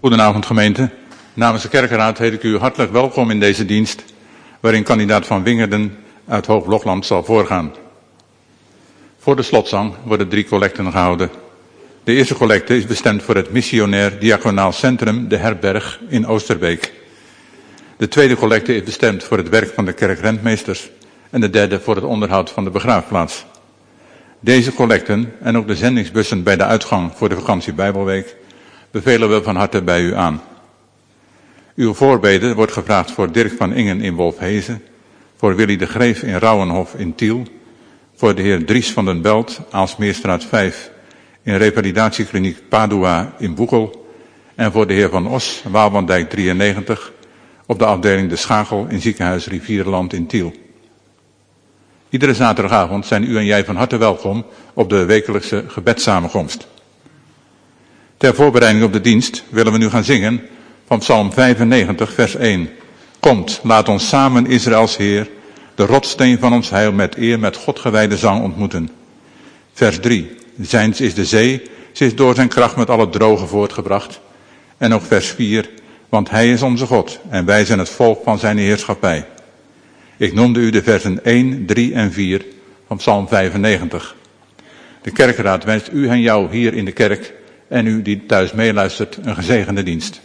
Goedenavond gemeente. Namens de kerkenraad heet ik u hartelijk welkom in deze dienst, waarin kandidaat Van Wingerden uit Hoog-Blokland zal voorgaan. Voor de slotzang worden 3 collecten gehouden. De eerste collecte is bestemd voor het missionair diaconaal centrum De Herberg in Oosterbeek. De tweede collecte is bestemd voor het werk van de kerkrentmeesters en de derde voor het onderhoud van de begraafplaats. Deze collecten en ook de zendingsbussen bij de uitgang voor de vakantie Bijbelweek bevelen we van harte bij u aan. Uw voorbeden wordt gevraagd voor Dirk van Ingen in Wolfhezen, voor Willy de Greef in Rauwenhof in Tiel, voor de heer Dries van den Belt, Aalsmeerstraat 5, in revalidatiekliniek Padua in Boekel, en voor de heer Van Os, Waalbandijk 93, op de afdeling De Schagel in ziekenhuis Rivierenland in Tiel. Iedere zaterdagavond zijn u en jij van harte welkom op de wekelijkse gebedssamenkomst. Ter voorbereiding op de dienst willen we nu gaan zingen van Psalm 95 vers 1. Komt, laat ons samen Israëls Heer, de rotssteen van ons heil met eer met God gewijde zang ontmoeten. Vers 3. Zijns is de zee, ze is door zijn kracht met al het droge voortgebracht. En ook vers 4. Want hij is onze God en wij zijn het volk van zijn heerschappij. Ik noemde u de versen 1, 3 en 4 van Psalm 95. De kerkraad wenst u en jou hier in de kerk en u die thuis meeluistert een gezegende dienst.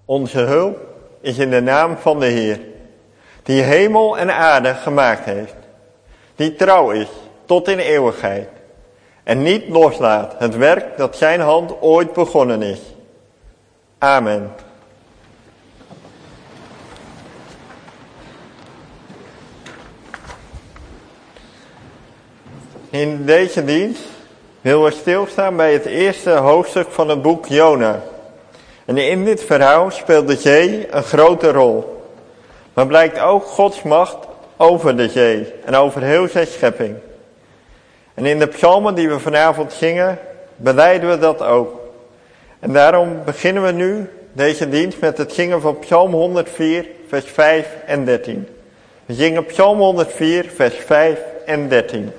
Onze hulp is in de naam van de Heer, die hemel en aarde gemaakt heeft, die trouw is tot in eeuwigheid en niet loslaat het werk dat zijn hand ooit begonnen is. Amen. In deze dienst willen we stilstaan bij het eerste hoofdstuk van het boek Jona. En in dit verhaal speelt de zee een grote rol. Maar blijkt ook Gods macht over de zee en over heel zijn schepping. En in de psalmen die we vanavond zingen, belijden we dat ook. En daarom beginnen we nu deze dienst met het zingen van Psalm 104, vers 5 en 13. We zingen Psalm 104, vers 5 en 13.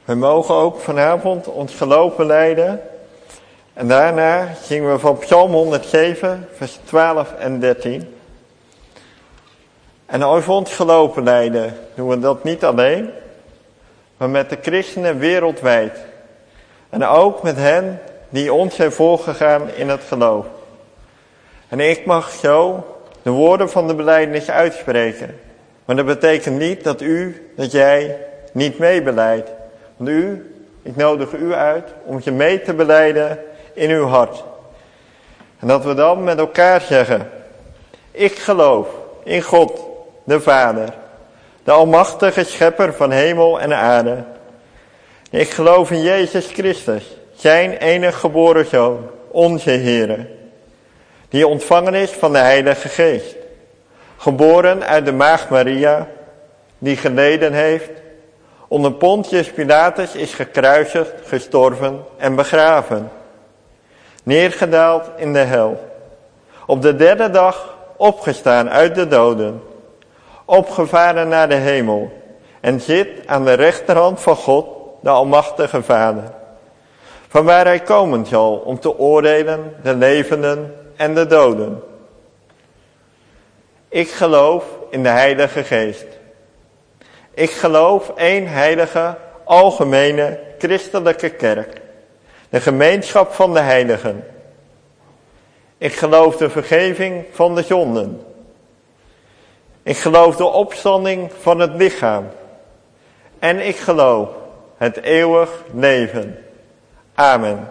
We mogen ook vanavond ons geloof belijden. En daarna zingen we van Psalm 107, vers 12 en 13. En als we ons geloof belijden, doen we dat niet alleen, maar met de christenen wereldwijd. En ook met hen die ons zijn voorgegaan in het geloof. En ik mag zo de woorden van de belijdenis uitspreken. Maar dat betekent niet dat jij niet meebeleidt. Want ik nodig u uit om je mee te belijden in uw hart. En dat we dan met elkaar zeggen: ik geloof in God, de Vader, de almachtige schepper van hemel en aarde. Ik geloof in Jezus Christus, zijn enige geboren Zoon, onze Heere, die ontvangen is van de Heilige Geest, geboren uit de maagd Maria, die geleden heeft, onder Pontius Pilatus is gekruisigd, gestorven en begraven, neergedaald in de hel, op de derde dag opgestaan uit de doden, opgevaren naar de hemel en zit aan de rechterhand van God, de almachtige Vader, vanwaar hij komen zal om te oordelen de levenden en de doden. Ik geloof in de Heilige Geest. Ik geloof één heilige, algemene, christelijke kerk, de gemeenschap van de heiligen. Ik geloof de vergeving van de zonden. Ik geloof de opstanding van het lichaam. En ik geloof het eeuwig leven. Amen.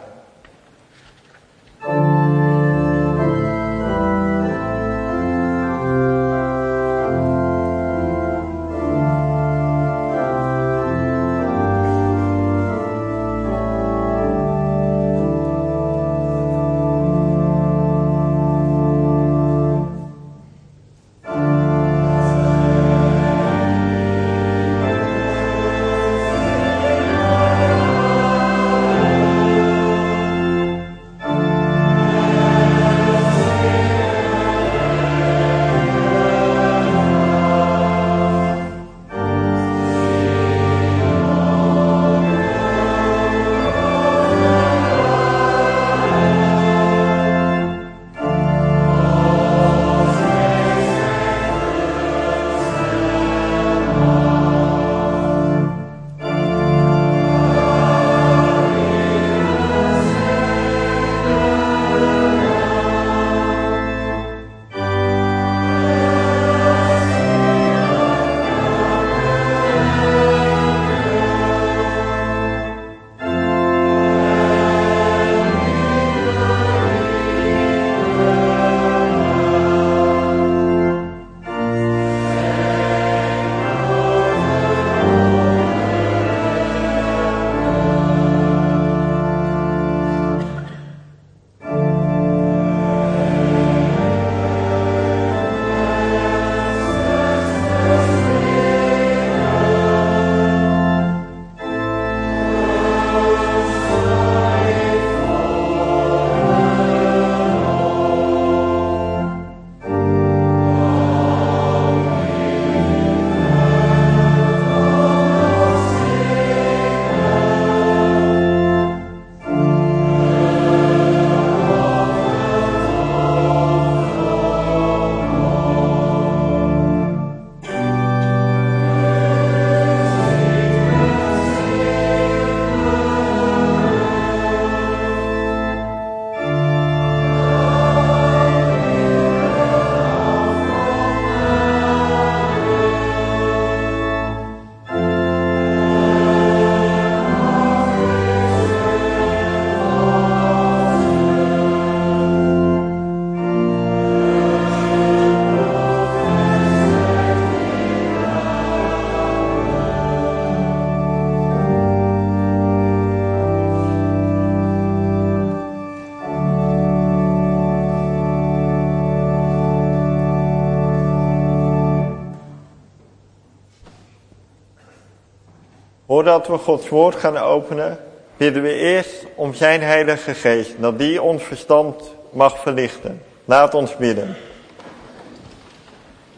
Voordat we Gods woord gaan openen, bidden we eerst om zijn Heilige Geest, dat die ons verstand mag verlichten. Laat ons bidden.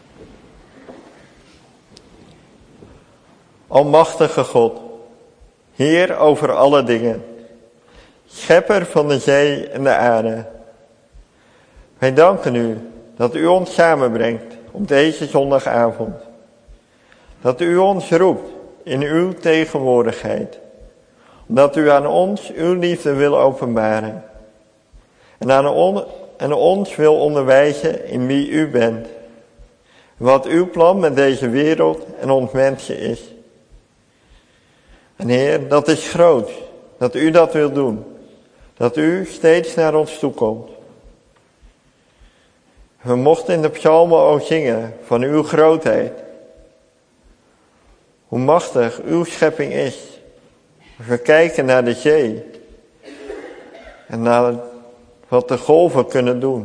Almachtige God, Heer over alle dingen, schepper van de zee en de aarde. Wij danken u dat u ons samenbrengt op deze zondagavond. Dat u ons roept in uw tegenwoordigheid. Omdat u aan ons uw liefde wil openbaren. En ons wil onderwijzen in wie u bent. Wat uw plan met deze wereld en ons mensje is. En Heer, dat is groot, dat u dat wilt doen. Dat u steeds naar ons toe komt. We mochten in de psalmen ook zingen van uw grootheid. Hoe machtig uw schepping is. Als we kijken naar de zee. En naar wat de golven kunnen doen.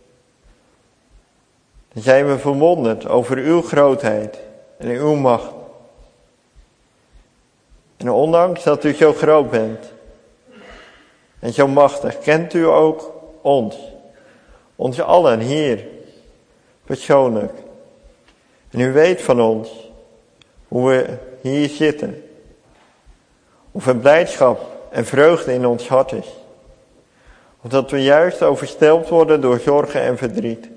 Dan zijn we verwonderd over uw grootheid en uw macht. En ondanks dat u zo groot bent en zo machtig, kent u ook ons. Ons allen hier, persoonlijk. En u weet van ons hoe we hier zitten. Hoeveel blijdschap en vreugde in ons hart is. Of dat we juist overstelpt worden door zorgen en verdriet.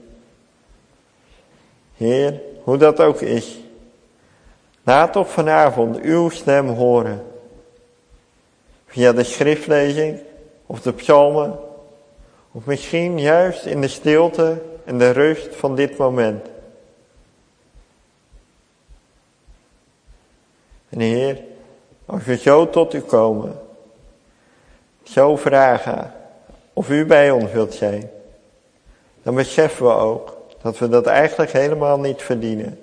Heer, hoe dat ook is. Laat toch vanavond uw stem horen. Via de schriftlezing of de psalmen. Of misschien juist in de stilte en de rust van dit moment. En Heer, als we zo tot u komen. Zo vragen of u bij ons wilt zijn. Dan beseffen we ook dat we dat eigenlijk helemaal niet verdienen.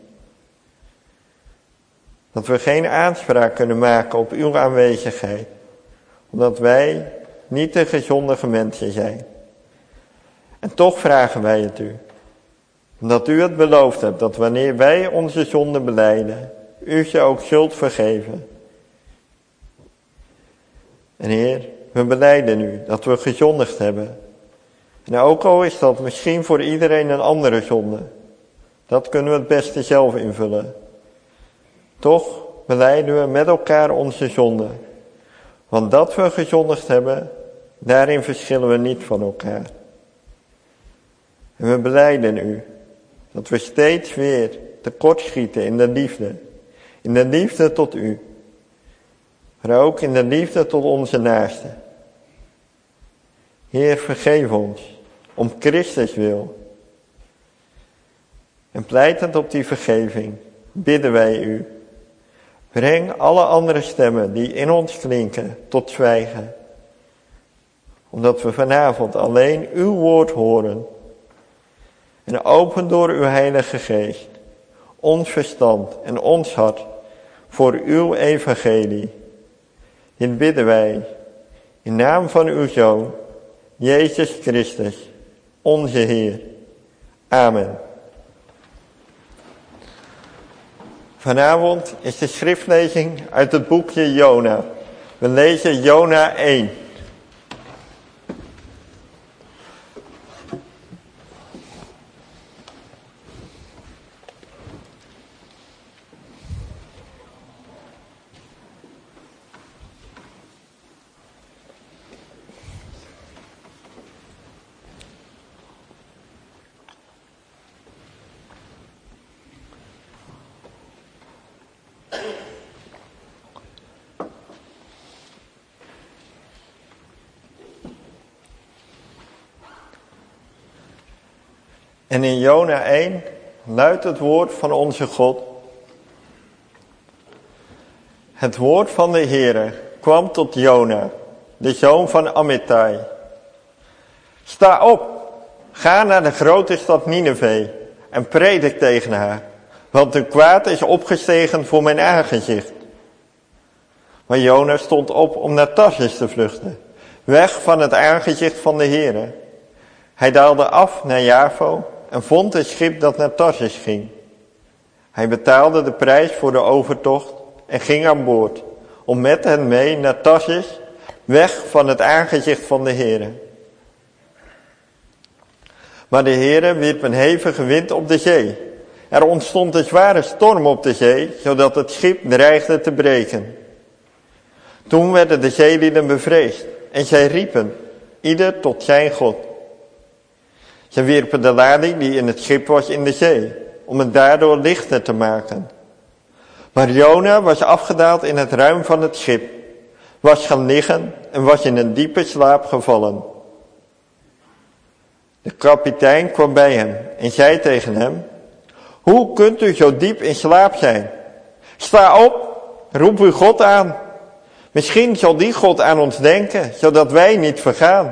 Dat we geen aanspraak kunnen maken op uw aanwezigheid. Omdat wij niet de gezondige mensen zijn. En toch vragen wij het u. Omdat u het beloofd hebt dat wanneer wij onze zonden belijden, u ze ook zult vergeven. En Heer, we belijden u dat we gezondigd hebben. En ook al is dat misschien voor iedereen een andere zonde. Dat kunnen we het beste zelf invullen. Toch belijden we met elkaar onze zonden. Want dat we gezondigd hebben, daarin verschillen we niet van elkaar. En we belijden u dat we steeds weer tekortschieten in de liefde. In de liefde tot u. Maar ook in de liefde tot onze naasten. Heer, vergeef ons om Christus wil. En pleitend op die vergeving bidden wij u. Breng alle andere stemmen die in ons klinken tot zwijgen. Omdat we vanavond alleen uw woord horen. En open door uw Heilige Geest ons verstand en ons hart voor uw evangelie. Dit bidden wij in naam van uw Zoon, Jezus Christus, onze Heer. Amen. Vanavond is de schriftlezing uit het boekje Jona. We lezen Jona 1. En in Jona 1 luidt het woord van onze God. Het woord van de Heere kwam tot Jona, de zoon van Amittai. Sta op, ga naar de grote stad Nineve en predik tegen haar, want een kwaad is opgestegen voor mijn aangezicht. Maar Jona stond op om naar Tarsis te vluchten, weg van het aangezicht van de Heere. Hij daalde af naar Javo en vond een schip dat naar Tarsis ging. Hij betaalde de prijs voor de overtocht en ging aan boord, om met hen mee naar Tarsis, weg van het aangezicht van de Heere. Maar de Heere wierp een hevige wind op de zee. Er ontstond een zware storm op de zee, zodat het schip dreigde te breken. Toen werden de zeelieden bevreesd en zij riepen, ieder tot zijn God. Zij wierpen de lading die in het schip was in de zee, om het daardoor lichter te maken. Maar Jona was afgedaald in het ruim van het schip, was gaan liggen en was in een diepe slaap gevallen. De kapitein kwam bij hem en zei tegen hem, hoe kunt u zo diep in slaap zijn? Sta op, roep uw God aan. Misschien zal die God aan ons denken, zodat wij niet vergaan.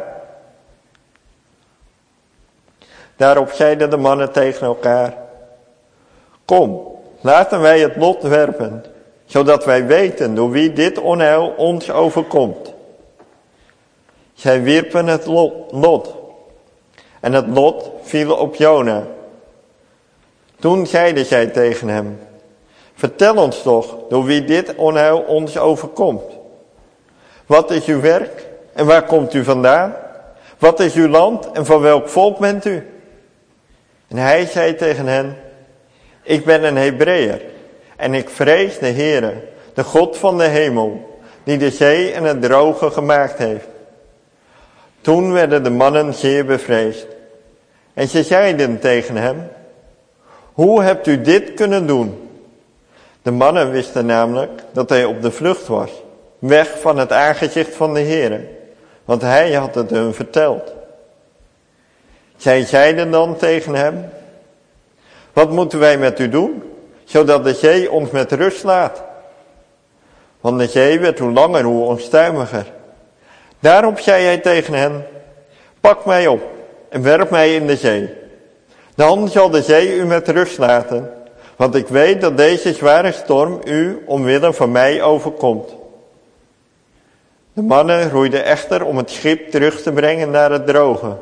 Daarop zeiden de mannen tegen elkaar, kom, laten wij het lot werpen, zodat wij weten door wie dit onheil ons overkomt. Zij wierpen het lot en het lot viel op Jona. Toen zeiden zij tegen hem, vertel ons toch door wie dit onheil ons overkomt. Wat is uw werk en waar komt u vandaan? Wat is uw land en van welk volk bent u? En hij zei tegen hen, ik ben een Hebreeër en ik vrees de Heere, de God van de hemel, die de zee en het droge gemaakt heeft. Toen werden de mannen zeer bevreesd. En ze zeiden tegen hem, hoe hebt u dit kunnen doen? De mannen wisten namelijk dat hij op de vlucht was, weg van het aangezicht van de Heere, want hij had het hun verteld. Zij zeiden dan tegen hem, wat moeten wij met u doen, zodat de zee ons met rust laat? Want de zee werd hoe langer hoe onstuimiger. Daarop zei hij tegen hen, pak mij op en werp mij in de zee. Dan zal de zee u met rust laten, want ik weet dat deze zware storm u omwille van mij overkomt. De mannen roeiden echter om het schip terug te brengen naar het droge.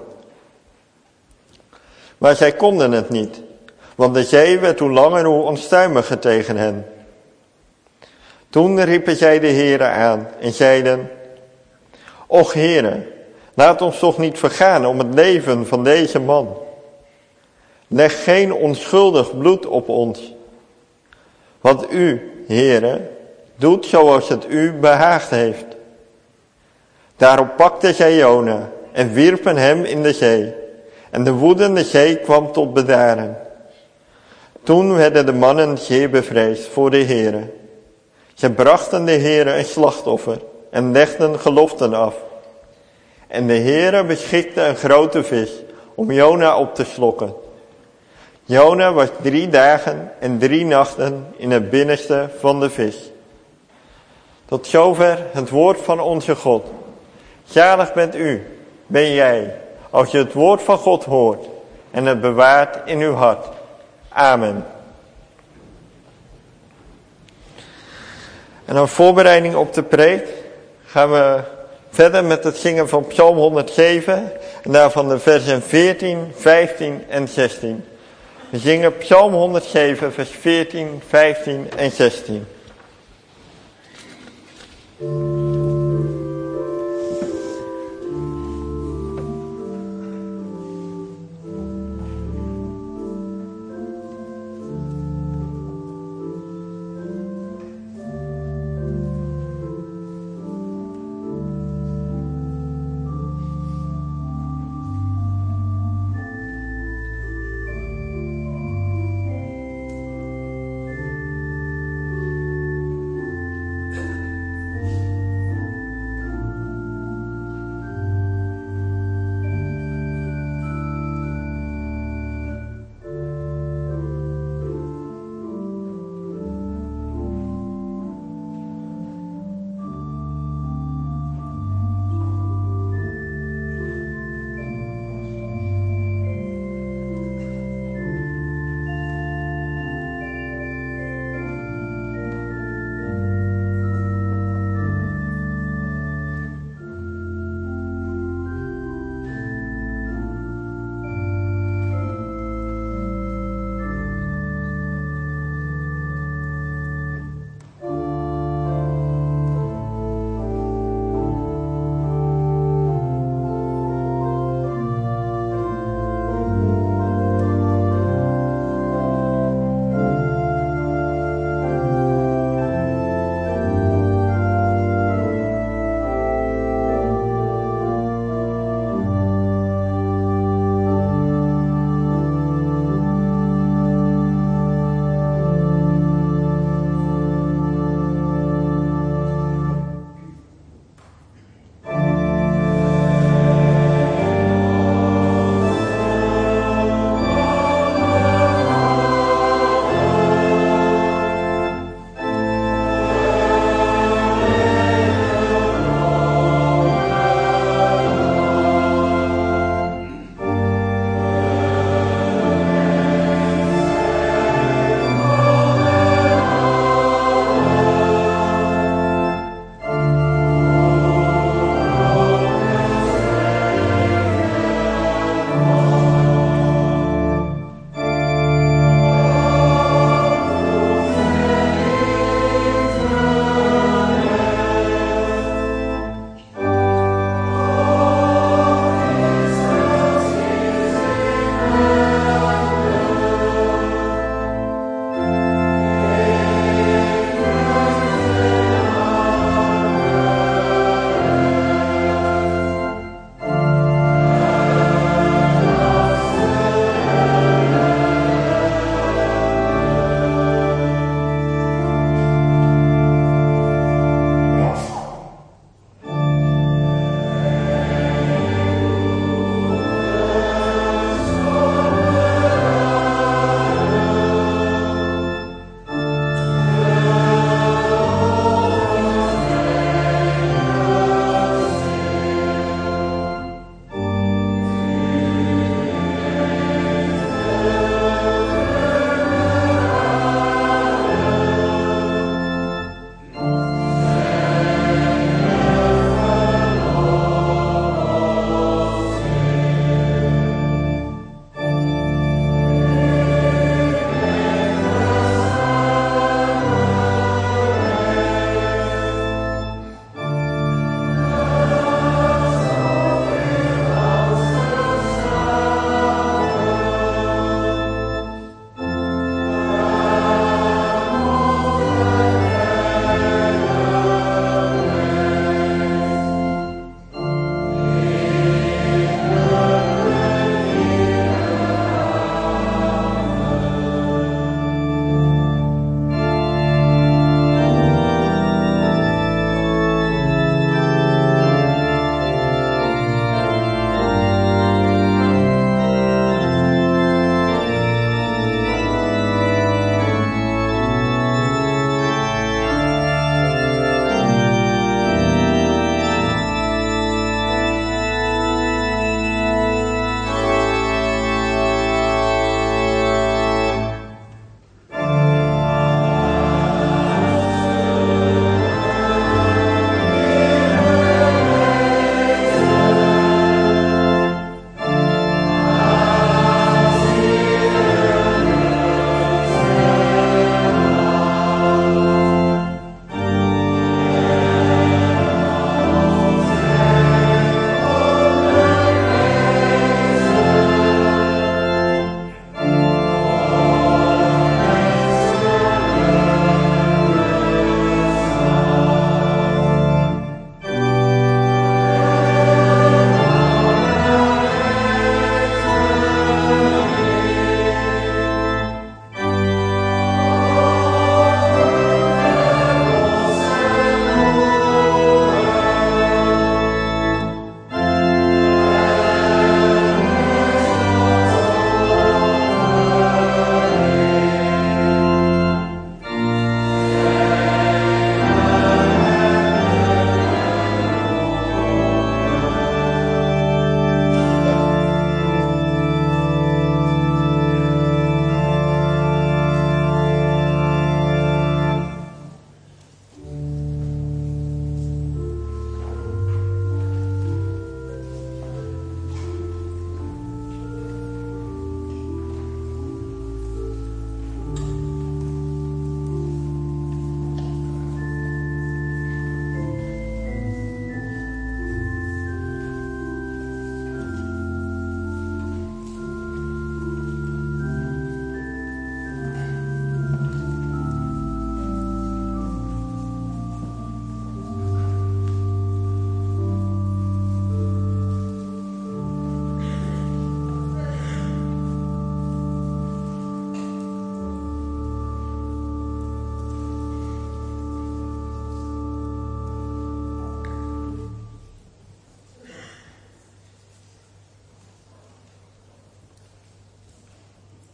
Maar zij konden het niet, want de zee werd hoe langer hoe onstuimiger tegen hen. Toen riepen zij de Heere aan en zeiden, och Heere, laat ons toch niet vergaan om het leven van deze man. Leg geen onschuldig bloed op ons. Want u, Heere, doet zoals het u behaagd heeft. Daarop pakten zij Jona en wierpen hem in de zee. En de woedende zee kwam tot bedaren. Toen werden de mannen zeer bevreesd voor de Heere. Ze brachten de Heere een slachtoffer en legden geloften af. En de Heere beschikte een grote vis om Jona op te slokken. Jona was 3 dagen en 3 nachten in het binnenste van de vis. Tot zover het woord van onze God. Zalig bent u, ben jij, als je het woord van God hoort en het bewaart in uw hart. Amen. En als voorbereiding op de preek gaan we verder met het zingen van Psalm 107 en daarvan de versen 14, 15 en 16. We zingen Psalm 107, vers 14, 15 en 16.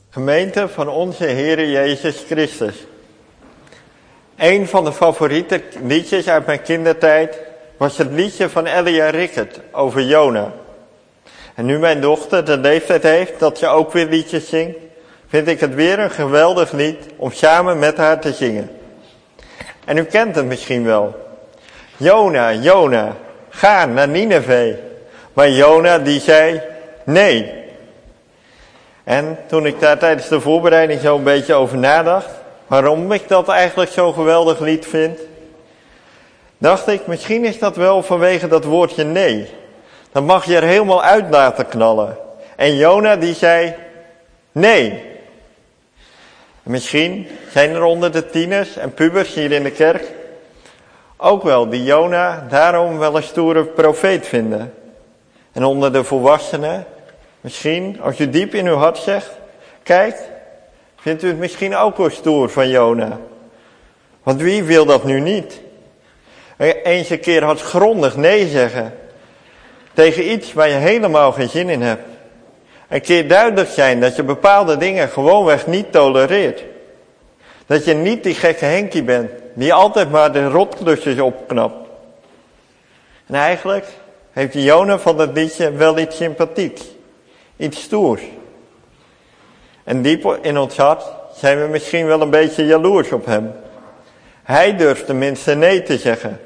Gemeente van onze Heere Jezus Christus. Een van de favoriete liedjes uit mijn kindertijd was het liedje van Elia Rickert over Jona. En nu mijn dochter de leeftijd heeft dat ze ook weer liedjes zingt, vind ik het weer een geweldig lied om samen met haar te zingen. En u kent het misschien wel. Jona, Jona, ga naar Nineve. Maar Jona die zei nee. En toen ik daar tijdens de voorbereiding zo een beetje over nadacht, waarom ik dat eigenlijk zo'n geweldig lied vind, dacht ik, misschien is dat wel vanwege dat woordje nee. Dan mag je er helemaal uit laten knallen. En Jona die zei nee. Misschien zijn er onder de tieners en pubers hier in de kerk ook wel die Jona daarom wel een stoere profeet vinden. En onder de volwassenen, misschien als u diep in uw hart zegt, kijkt, vindt u het misschien ook wel stoer van Jona. Want wie wil dat nu niet? Eens een keer hardgrondig nee zeggen tegen iets waar je helemaal geen zin in hebt. Een keer duidelijk zijn dat je bepaalde dingen gewoonweg niet tolereert. Dat je niet die gekke Henkie bent, die altijd maar de rotklusjes opknapt. En eigenlijk heeft die Jona van dat liedje wel iets sympathieks. Iets stoers. En diep in ons hart zijn we misschien wel een beetje jaloers op hem. Hij durft tenminste nee te zeggen.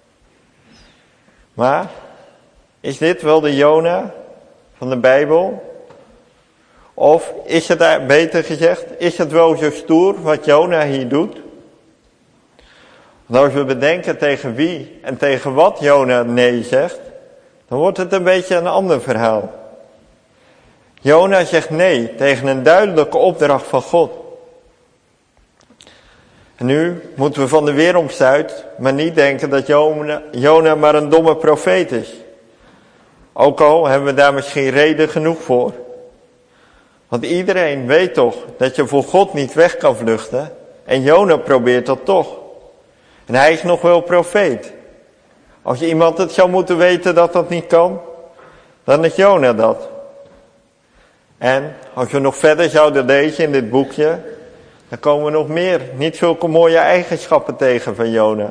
Maar is dit wel de Jona van de Bijbel? Of is het, beter gezegd, is het wel zo stoer wat Jona hier doet? Want als we bedenken tegen wie en tegen wat Jona nee zegt, dan wordt het een beetje een ander verhaal. Jona zegt nee tegen een duidelijke opdracht van God. En nu moeten we van de weeromstuit maar niet denken dat Jona maar een domme profeet is. Ook al hebben we daar misschien reden genoeg voor. Want iedereen weet toch dat je voor God niet weg kan vluchten. En Jona probeert dat toch. En hij is nog wel profeet. Als iemand het zou moeten weten dat dat niet kan, dan is Jona dat. En als we nog verder zouden lezen in dit boekje, dan komen we nog meer, niet zulke mooie eigenschappen tegen van Jona.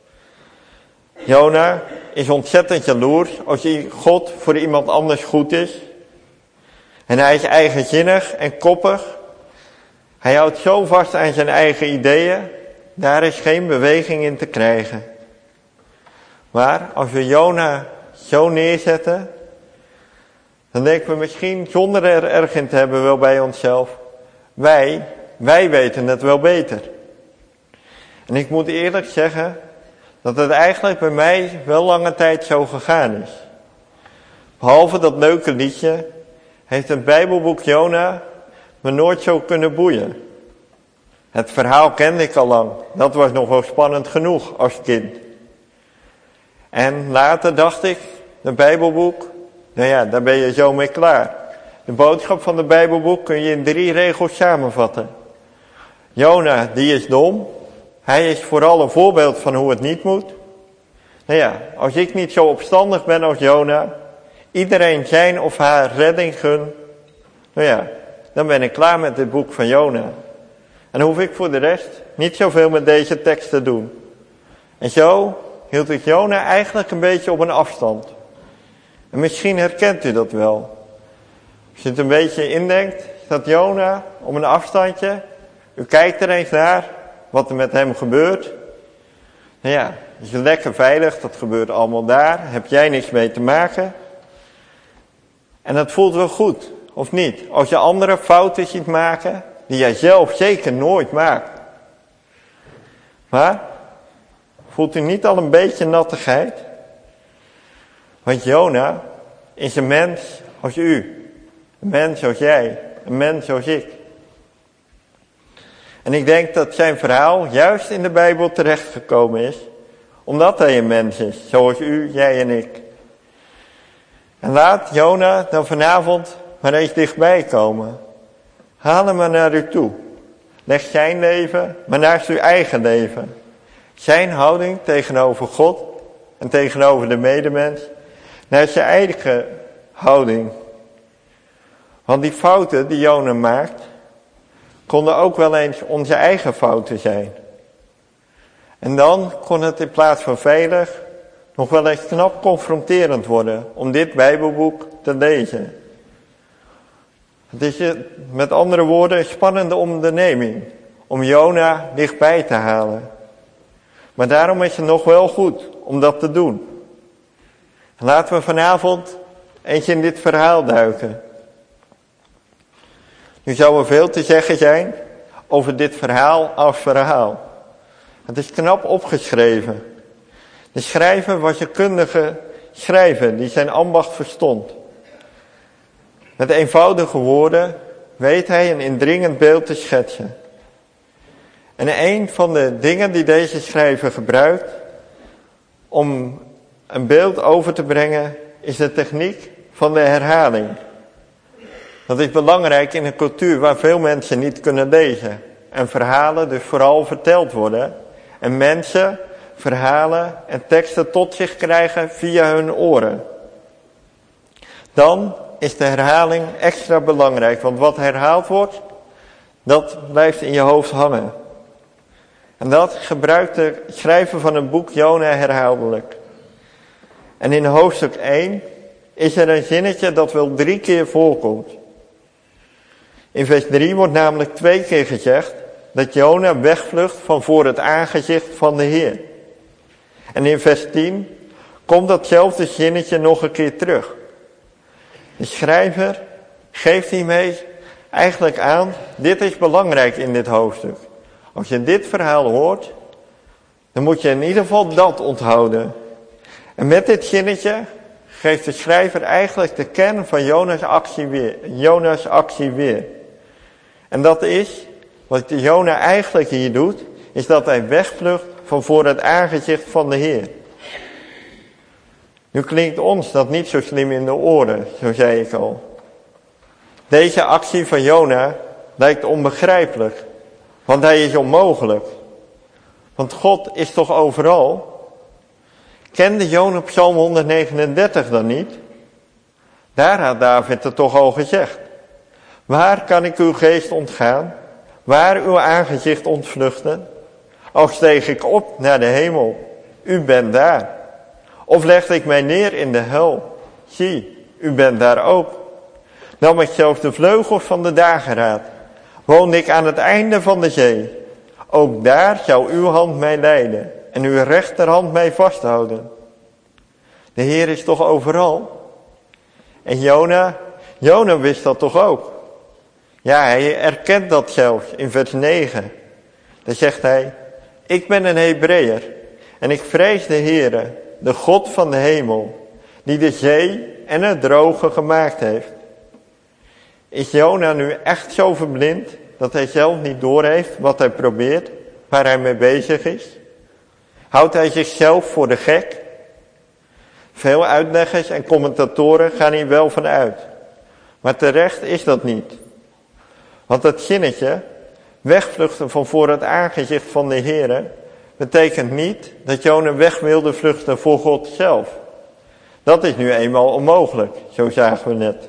Jona is ontzettend jaloers als God voor iemand anders goed is. En hij is eigenzinnig en koppig. Hij houdt zo vast aan zijn eigen ideeën, daar is geen beweging in te krijgen. Maar als we Jona zo neerzetten, dan denken we misschien, zonder er erg in te hebben, wel bij onszelf. Wij weten het wel beter. En ik moet eerlijk zeggen, dat het eigenlijk bij mij wel lange tijd zo gegaan is. Behalve dat leuke liedje, heeft het Bijbelboek Jona me nooit zo kunnen boeien. Het verhaal kende ik al lang. Dat was nog wel spannend genoeg als kind. En later dacht ik, het Bijbelboek, nou ja, daar ben je zo mee klaar. De boodschap van het Bijbelboek kun je in 3 regels samenvatten. Jona, die is dom. Hij is vooral een voorbeeld van hoe het niet moet. Nou ja, als ik niet zo opstandig ben als Jona, iedereen zijn of haar redding gun, nou ja, dan ben ik klaar met dit boek van Jona. En dan hoef ik voor de rest niet zoveel met deze tekst te doen. En zo hield ik Jona eigenlijk een beetje op een afstand. En misschien herkent u dat wel. Als je het een beetje indenkt, staat Jona op een afstandje. U kijkt er eens naar wat er met hem gebeurt. Nou ja, is lekker veilig, dat gebeurt allemaal daar. Heb jij niks mee te maken. En dat voelt wel goed, of niet? Als je andere fouten ziet maken, die jij zelf zeker nooit maakt. Maar, voelt u niet al een beetje nattigheid? Want Jona is een mens als u. Een mens zoals jij. Een mens zoals ik. En ik denk dat zijn verhaal juist in de Bijbel terechtgekomen is. Omdat hij een mens is. Zoals u, jij en ik. En laat Jona dan vanavond maar eens dichtbij komen. Haal hem maar naar u toe. Leg zijn leven maar naast uw eigen leven. Zijn houding tegenover God en tegenover de medemens. Naast zijn eigen houding. Want die fouten die Jona maakt, konden ook wel eens onze eigen fouten zijn. En dan kon het in plaats van veilig nog wel eens knap confronterend worden om dit Bijbelboek te lezen. Het is met andere woorden een spannende onderneming om Jona dichtbij te halen. Maar daarom is het nog wel goed om dat te doen. Laten we vanavond eens in dit verhaal duiken. Nu zou er veel te zeggen zijn over dit verhaal als verhaal. Het is knap opgeschreven. De schrijver was een kundige schrijver die zijn ambacht verstond. Met eenvoudige woorden weet hij een indringend beeld te schetsen. En een van de dingen die deze schrijver gebruikt om een beeld over te brengen is de techniek van de herhaling. Dat is belangrijk in een cultuur waar veel mensen niet kunnen lezen. En verhalen dus vooral verteld worden. En mensen verhalen en teksten tot zich krijgen via hun oren. Dan is de herhaling extra belangrijk. Want wat herhaald wordt, dat blijft in je hoofd hangen. En dat gebruikt de schrijver van het boek Jona herhaaldelijk. En in hoofdstuk 1 is er een zinnetje dat wel 3 keer voorkomt. In vers 3 wordt namelijk 2 keer gezegd dat Jona wegvlucht van voor het aangezicht van de Heer. En in vers 10 komt datzelfde zinnetje nog een keer terug. De schrijver geeft hiermee eigenlijk aan, dit is belangrijk in dit hoofdstuk. Als je dit verhaal hoort, dan moet je in ieder geval dat onthouden. En met dit zinnetje geeft de schrijver eigenlijk de kern van Jona's actie weer. En dat is, wat Jona eigenlijk hier doet, is dat hij wegvlucht van voor het aangezicht van de Heer. Nu klinkt ons dat niet zo slim in de oren, zo zei ik al. Deze actie van Jona lijkt onbegrijpelijk, want hij is onmogelijk. Want God is toch overal? Kende Jona Psalm 139 dan niet? Daar had David het toch al gezegd. Waar kan ik uw geest ontgaan? Waar uw aangezicht ontvluchten? Al steeg ik op naar de hemel, u bent daar. Of legde ik mij neer in de hel, zie, u bent daar ook. Nam ik zelfs de vleugels van de dageraad, woonde ik aan het einde van de zee. Ook daar zou uw hand mij leiden en uw rechterhand mij vasthouden. De Heer is toch overal? En Jona wist dat toch ook? Ja, hij erkent dat zelfs in vers 9. Dan zegt hij, ik ben een Hebreeër en ik vrees de Heere, de God van de hemel, die de zee en het droge gemaakt heeft. Is Jona nu echt zo verblind dat hij zelf niet doorheeft wat hij probeert, waar hij mee bezig is? Houdt hij zichzelf voor de gek? Veel uitleggers en commentatoren gaan hier wel van uit. Maar terecht is dat niet. Want het zinnetje, wegvluchten van voor het aangezicht van de Heere, betekent niet dat Jona weg wilde vluchten voor God zelf. Dat is nu eenmaal onmogelijk, zo zagen we net.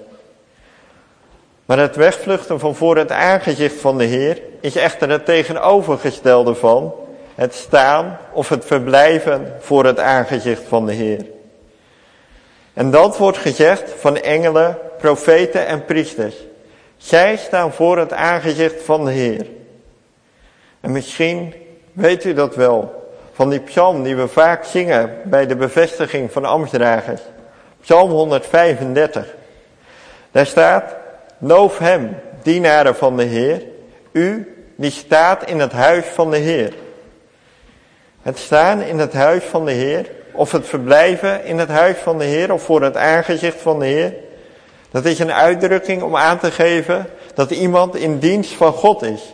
Maar het wegvluchten van voor het aangezicht van de Heer is echter het tegenovergestelde van het staan of het verblijven voor het aangezicht van de Heer. En dat wordt gezegd van engelen, profeten en priesters. Zij staan voor het aangezicht van de Heer. En misschien weet u dat wel, van die psalm die we vaak zingen bij de bevestiging van ambtsdragers. Psalm 135. Daar staat, loof hem, dienaren van de Heer, u die staat in het huis van de Heer. Het staan in het huis van de Heer, of het verblijven in het huis van de Heer, of voor het aangezicht van de Heer, dat is een uitdrukking om aan te geven dat iemand in dienst van God is.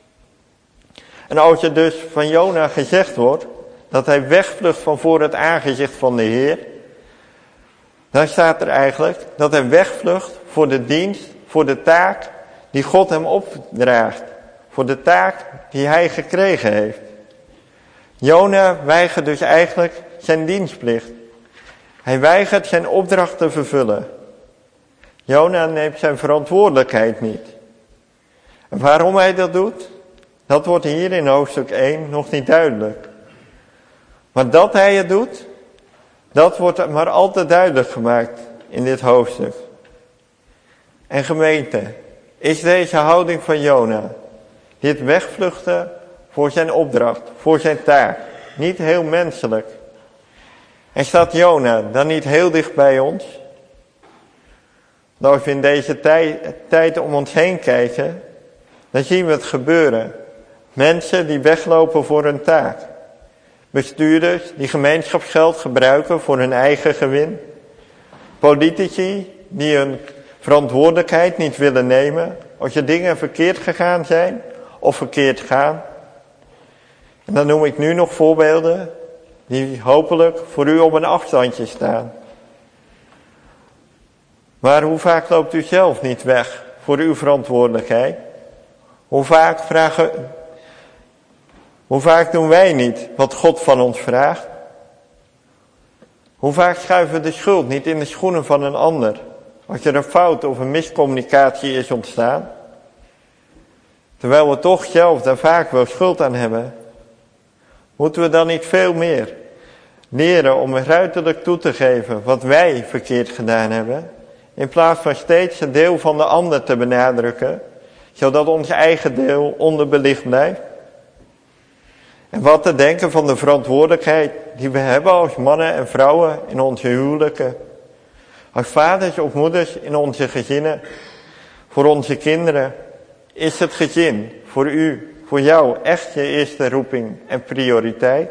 En als er dus van Jona gezegd wordt dat hij wegvlucht van voor het aangezicht van de Heer, dan staat er eigenlijk dat hij wegvlucht voor de dienst, voor de taak die God hem opdraagt. Voor de taak die hij gekregen heeft. Jona weigert dus eigenlijk zijn dienstplicht. Hij weigert zijn opdracht te vervullen. Jona neemt zijn verantwoordelijkheid niet. En waarom hij dat doet, dat wordt hier in hoofdstuk 1 nog niet duidelijk. Maar dat hij het doet, dat wordt maar al te duidelijk gemaakt in dit hoofdstuk. En gemeente, is deze houding van Jona, dit wegvluchten voor zijn opdracht, voor zijn taak, niet heel menselijk? En staat Jona dan niet heel dicht bij ons? Nou, als we in deze tijd om ons heen kijken, dan zien we het gebeuren. Mensen die weglopen voor hun taak. Bestuurders die gemeenschapsgeld gebruiken voor hun eigen gewin. Politici die hun verantwoordelijkheid niet willen nemen als je dingen verkeerd gegaan zijn of verkeerd gaan. En dan noem ik nu nog voorbeelden die hopelijk voor u op een afstandje staan. Maar hoe vaak loopt u zelf niet weg voor uw verantwoordelijkheid? Hoe vaak doen wij niet wat God van ons vraagt? Hoe vaak schuiven we de schuld niet in de schoenen van een ander, als er een fout of een miscommunicatie is ontstaan? Terwijl we toch zelf daar vaak wel schuld aan hebben. Moeten we dan niet veel meer leren om ruiterlijk toe te geven wat wij verkeerd gedaan hebben, in plaats van steeds het deel van de ander te benadrukken, zodat ons eigen deel onderbelicht blijft? En wat te denken van de verantwoordelijkheid die we hebben als mannen en vrouwen in onze huwelijken, als vaders of moeders in onze gezinnen, voor onze kinderen? Is het gezin voor u, voor jou echt je eerste roeping en prioriteit?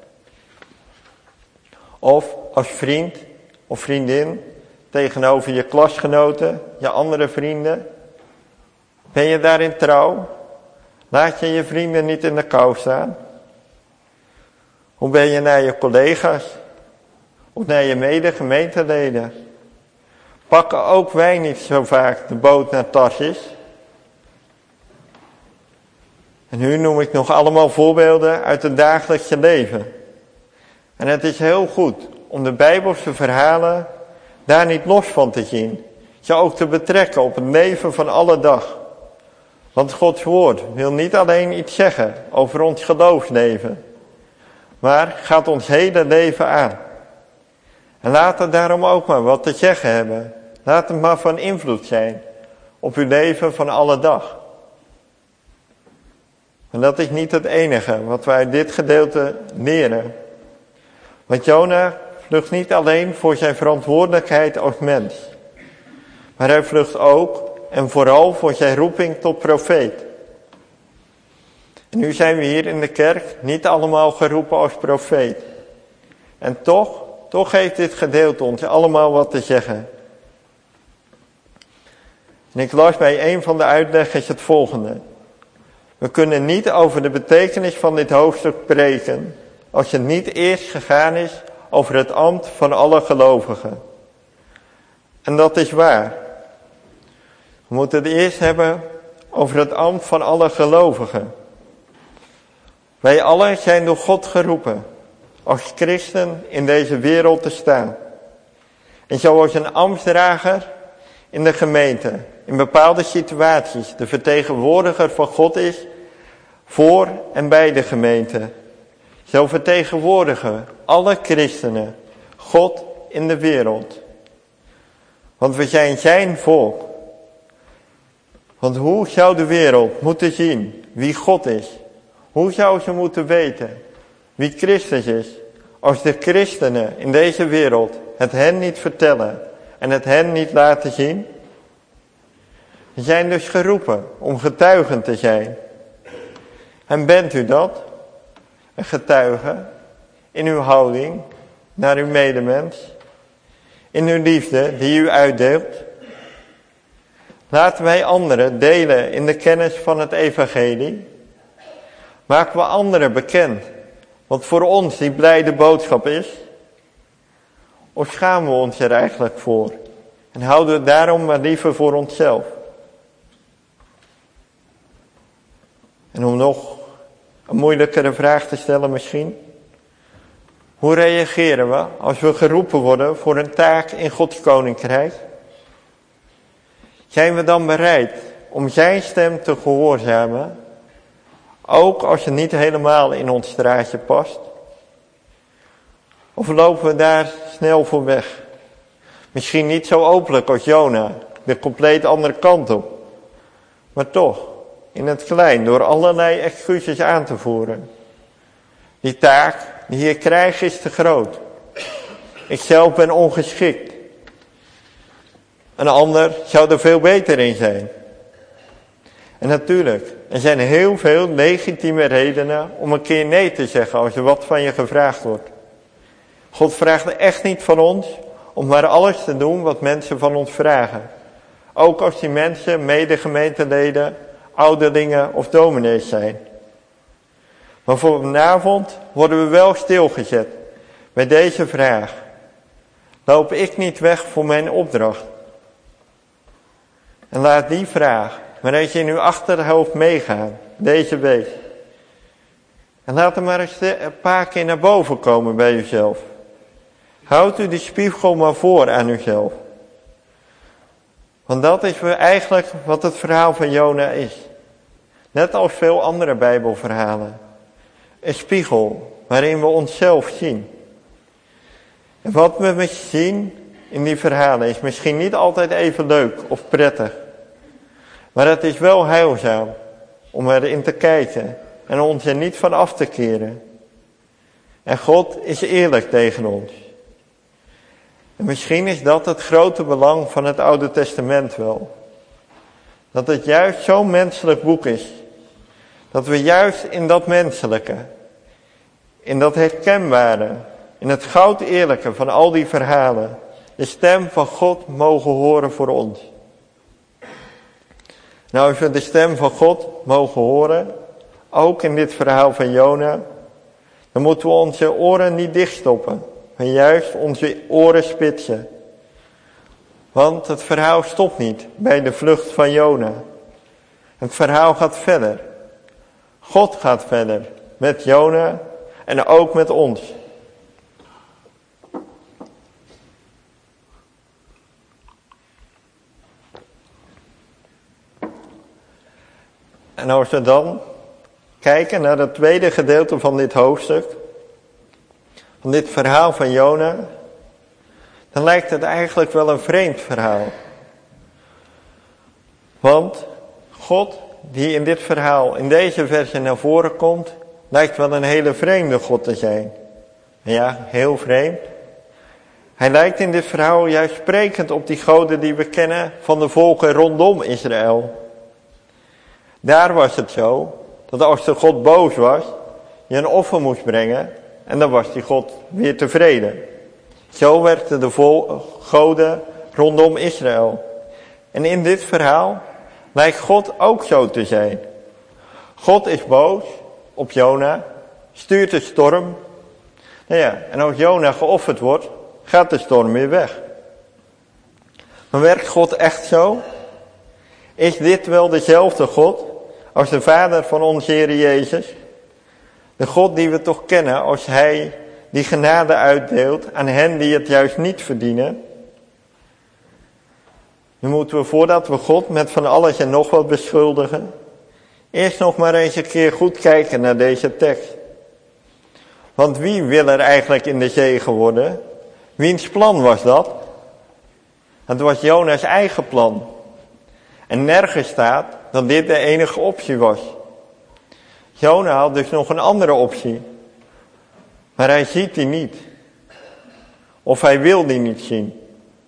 Of als vriend of vriendin tegenover je klasgenoten, je andere vrienden? Ben je daarin trouw? Laat je je vrienden niet in de kou staan? Hoe ben je naar je collega's of naar je mede-gemeenteleden? Pakken ook wij niet zo vaak de boot naar Tarsis? En nu noem ik nog allemaal voorbeelden uit het dagelijkse leven. En het is heel goed om de Bijbelse verhalen daar niet los van te zien. Ze ook te betrekken op het leven van alle dag. Want Gods woord wil niet alleen iets zeggen over ons geloofsleven, maar gaat ons hele leven aan. En laat het daarom ook maar wat te zeggen hebben. Laat het maar van invloed zijn op uw leven van alle dag. En dat is niet het enige wat wij uit dit gedeelte leren. Want Jona vlucht niet alleen voor zijn verantwoordelijkheid als mens, maar hij vlucht ook en vooral voor zijn roeping tot profeet. En nu zijn we hier in de kerk niet allemaal geroepen als profeet. En toch heeft dit gedeelte ons allemaal wat te zeggen. En ik las bij een van de uitleggers het volgende. We kunnen niet over de betekenis van dit hoofdstuk preken als het niet eerst gegaan is over het ambt van alle gelovigen. En dat is waar. We moeten het eerst hebben over het ambt van alle gelovigen. Wij allen zijn door God geroepen als christen in deze wereld te staan. En zoals een ambtsdrager in de gemeente in bepaalde situaties de vertegenwoordiger van God is voor en bij de gemeente, zo vertegenwoordigen alle christenen God in de wereld. Want we zijn zijn volk. Want hoe zou de wereld moeten zien wie God is? Hoe zou ze moeten weten wie Christus is, als de christenen in deze wereld het hen niet vertellen en het hen niet laten zien? We zijn dus geroepen om getuigen te zijn. En bent u dat? Een getuige in uw houding naar uw medemens, in uw liefde die u uitdeelt? Laten wij anderen delen in de kennis van het evangelie. Maken we anderen bekend wat voor ons die blijde boodschap is? Of schamen we ons er eigenlijk voor? En houden we het daarom maar liever voor onszelf? En om nog een moeilijkere vraag te stellen misschien. Hoe reageren we als we geroepen worden voor een taak in Gods koninkrijk? Zijn we dan bereid om zijn stem te gehoorzamen, ook als het niet helemaal in ons straatje past? Of lopen we daar snel voor weg? Misschien niet zo openlijk als Jona, de compleet andere kant op. Maar toch, in het klein, door allerlei excuses aan te voeren. Die taak die ik krijg is te groot. Ikzelf ben ongeschikt. Een ander zou er veel beter in zijn. En natuurlijk, er zijn heel veel legitieme redenen om een keer nee te zeggen als er wat van je gevraagd wordt. God vraagt er echt niet van ons om maar alles te doen wat mensen van ons vragen. Ook als die mensen medegemeenteleden, ouderlingen of dominees zijn. Maar voor vanavond worden we wel stilgezet bij deze vraag. Loop ik niet weg voor mijn opdracht? En laat die vraag maar eens in uw achterhoofd meegaan, deze week. En laat hem maar eens een paar keer naar boven komen bij uzelf. Houd u die spiegel maar voor aan uzelf. Want dat is eigenlijk wat het verhaal van Jona is. Net als veel andere Bijbelverhalen. Een spiegel waarin we onszelf zien. En wat we zien in die verhalen is misschien niet altijd even leuk of prettig. Maar het is wel heilzaam om erin te kijken en ons er niet van af te keren. En God is eerlijk tegen ons. En misschien is dat het grote belang van het Oude Testament wel. Dat het juist zo'n menselijk boek is. Dat we juist in dat menselijke, in dat herkenbare, in het goud eerlijke van al die verhalen, de stem van God mogen horen voor ons. Nou, als we de stem van God mogen horen, ook in dit verhaal van Jona, dan moeten we onze oren niet dichtstoppen, maar juist onze oren spitsen. Want het verhaal stopt niet bij de vlucht van Jona. Het verhaal gaat verder. God gaat verder met Jona en ook met ons. En als we dan kijken naar het tweede gedeelte van dit hoofdstuk, van dit verhaal van Jona, dan lijkt het eigenlijk wel een vreemd verhaal. Want God die in dit verhaal, in deze versie naar voren komt, lijkt wel een hele vreemde God te zijn. Ja, heel vreemd. Hij lijkt in dit verhaal juist sprekend op die goden die we kennen van de volken rondom Israël. Daar was het zo, dat als de God boos was, je een offer moest brengen en dan was die God weer tevreden. Zo werkten de goden rondom Israël. En in dit verhaal lijkt God ook zo te zijn. God is boos op Jona, stuurt de storm. Nou ja, en als Jona geofferd wordt, gaat de storm weer weg. Maar werkt God echt zo? Is dit wel dezelfde God als de Vader van onze Heer Jezus? De God die we toch kennen als Hij die genade uitdeelt aan hen die het juist niet verdienen. Nu moeten we, voordat we God met van alles en nog wat beschuldigen, eerst nog maar eens een keer goed kijken naar deze tekst. Want wie wil er eigenlijk in de zegen worden? Wiens plan was dat? Het was Jona's eigen plan. En nergens staat dat dit de enige optie was. Jona had dus nog een andere optie. Maar hij ziet die niet. Of hij wil die niet zien.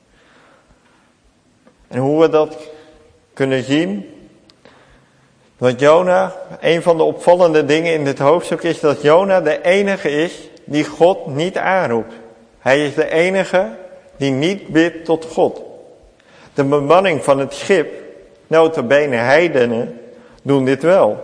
En hoe we dat kunnen zien. Want Jona, een van de opvallende dingen in dit hoofdstuk is dat Jona de enige is die God niet aanroept. Hij is de enige die niet bidt tot God. De bemanning van het schip, nota bene heidenen, doen dit wel.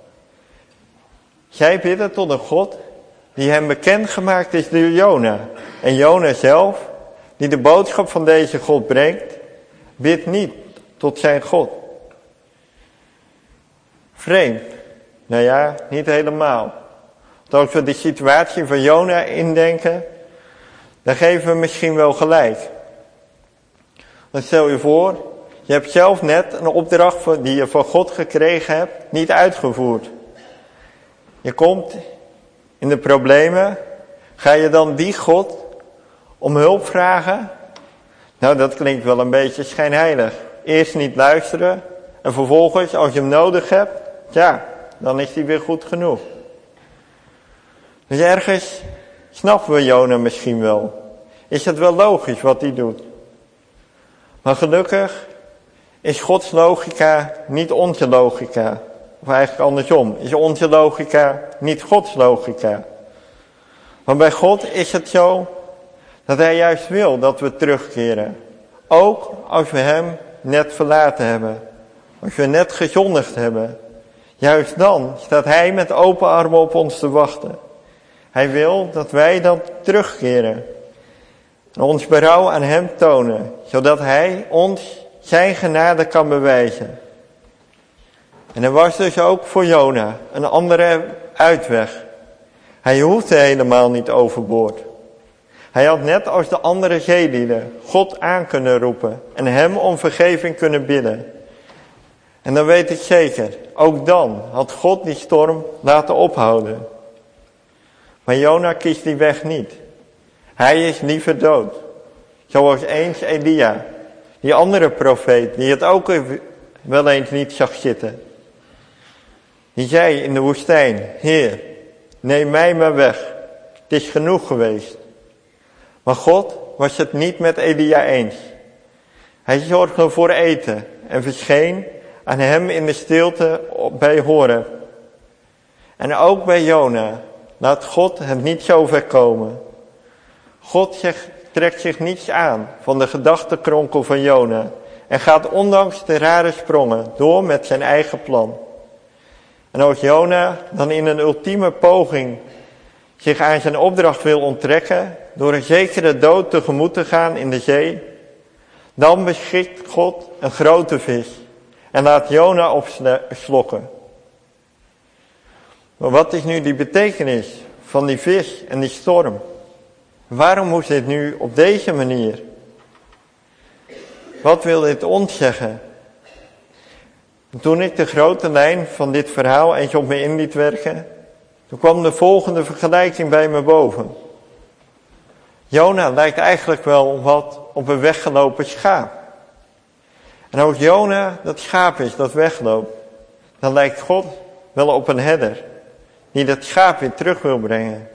Zij bidden tot een God die hem bekendgemaakt is door Jona. En Jona zelf, die de boodschap van deze God brengt, bidt niet tot zijn God. Vreemd. Nou ja, niet helemaal. Want als we de situatie van Jona indenken, dan geven we misschien wel gelijk. Dan stel je voor, Je hebt zelf net een opdracht die je van God gekregen hebt, niet uitgevoerd. Je komt in de problemen, ga je dan die God om hulp vragen? Nou, dat klinkt wel een beetje schijnheilig. Eerst niet luisteren en vervolgens, als je hem nodig hebt, ja, dan is hij weer goed genoeg. Dus ergens snappen we Jona misschien wel. Is het wel logisch wat hij doet? Maar gelukkig is Gods logica niet onze logica. Of eigenlijk andersom, is onze logica niet Gods logica. Maar bij God is het zo dat hij juist wil dat we terugkeren. Ook als we hem net verlaten hebben. Als we net gezondigd hebben. Juist dan staat hij met open armen op ons te wachten. Hij wil dat wij dan terugkeren. En ons berouw aan hem tonen. Zodat hij ons zijn genade kan bewijzen. En er was dus ook voor Jona een andere uitweg. Hij hoefde helemaal niet overboord. Hij had net als de andere zeelieden God aan kunnen roepen en hem om vergeving kunnen bidden. En dan weet ik zeker, ook dan had God die storm laten ophouden. Maar Jona kiest die weg niet. Hij is liever dood. Zoals eens Elia, die andere profeet, die het ook wel eens niet zag zitten. Die zei in de woestijn, Heer, neem mij maar weg. Het is genoeg geweest. Maar God was het niet met Elia eens. Hij zorgde voor eten en verscheen aan hem in de stilte bij Horeb. En ook bij Jona laat God het niet zo ver komen. God trekt zich niets aan van de gedachtenkronkel van Jona en gaat ondanks de rare sprongen door met zijn eigen plan. En als Jona dan in een ultieme poging zich aan zijn opdracht wil onttrekken door een zekere dood tegemoet te gaan in de zee, dan beschikt God een grote vis en laat Jona opslokken. Maar wat is nu die betekenis van die vis en die storm? Waarom moest dit nu op deze manier? Wat wil dit ons zeggen? Toen ik de grote lijn van dit verhaal eens op me in liet werken, toen kwam de volgende vergelijking bij me boven. Jona lijkt eigenlijk wel wat op een weggelopen schaap. En als Jona dat schaap is dat wegloopt, dan lijkt God wel op een herder die dat schaap weer terug wil brengen.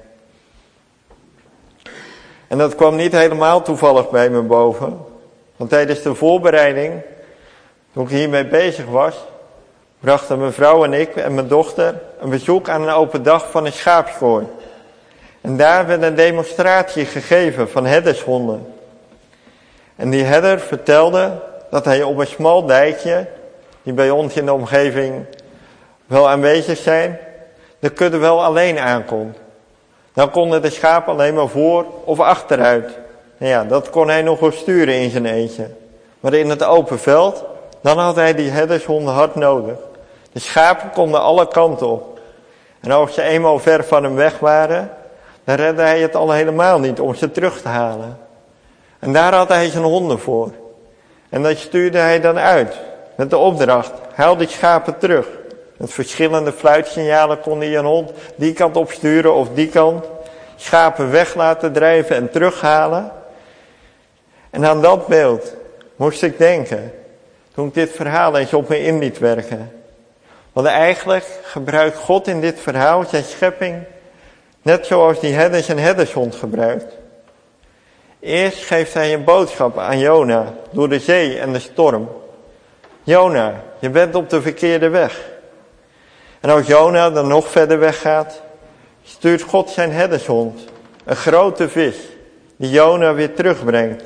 En dat kwam niet helemaal toevallig bij me boven, want tijdens de voorbereiding, toen ik hiermee bezig was, brachten mijn vrouw en ik en mijn dochter een bezoek aan een open dag van een schaapskooi. En daar werd een demonstratie gegeven van herdershonden. En die herder vertelde dat hij op een smal dijkje, die bij ons in de omgeving wel aanwezig zijn, de kudde wel alleen aankon. Dan konden de schapen alleen maar voor of achteruit. Nou ja, dat kon hij nog wel sturen in zijn eentje. Maar in het open veld, dan had hij die herdershonden hard nodig. De schapen konden alle kanten op. En als ze eenmaal ver van hem weg waren, dan redde hij het al helemaal niet om ze terug te halen. En daar had hij zijn honden voor. En dat stuurde hij dan uit met de opdracht, haal die schapen terug. Met verschillende fluitsignalen kon hij een hond die kant opsturen of die kant. Schapen weg laten drijven en terughalen. En aan dat beeld moest ik denken, toen ik dit verhaal eens op me in liet werken. Want eigenlijk gebruikt God in dit verhaal zijn schepping net zoals die herder zijn herdershond gebruikt. Eerst geeft hij een boodschap aan Jona door de zee en de storm. Jona, je bent op de verkeerde weg. En als Jona dan nog verder weggaat, stuurt God zijn herdershond, een grote vis, die Jona weer terugbrengt.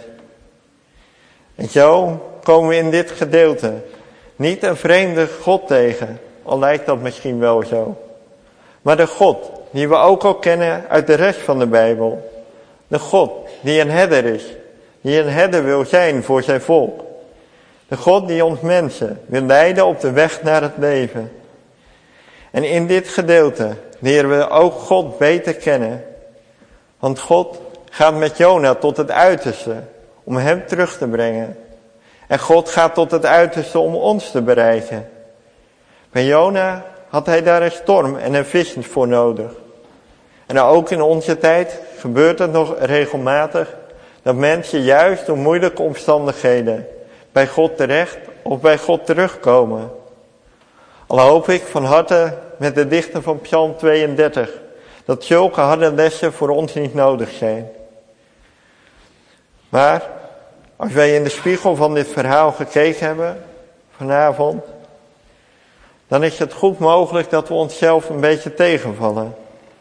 En zo komen we in dit gedeelte niet een vreemde God tegen, al lijkt dat misschien wel zo. Maar de God die we ook al kennen uit de rest van de Bijbel. De God die een herder is, die een herder wil zijn voor zijn volk. De God die ons mensen wil leiden op de weg naar het leven. En in dit gedeelte leren we ook God beter kennen. Want God gaat met Jona tot het uiterste om hem terug te brengen. En God gaat tot het uiterste om ons te bereiken. Bij Jona had hij daar een storm en een vis voor nodig. En ook in onze tijd gebeurt het nog regelmatig dat mensen juist door moeilijke omstandigheden bij God terecht of bij God terugkomen. Al hoop ik van harte met de dichter van Psalm 32 dat zulke harde lessen voor ons niet nodig zijn. Maar als wij in de spiegel van dit verhaal gekeken hebben vanavond, dan is het goed mogelijk dat we onszelf een beetje tegenvallen.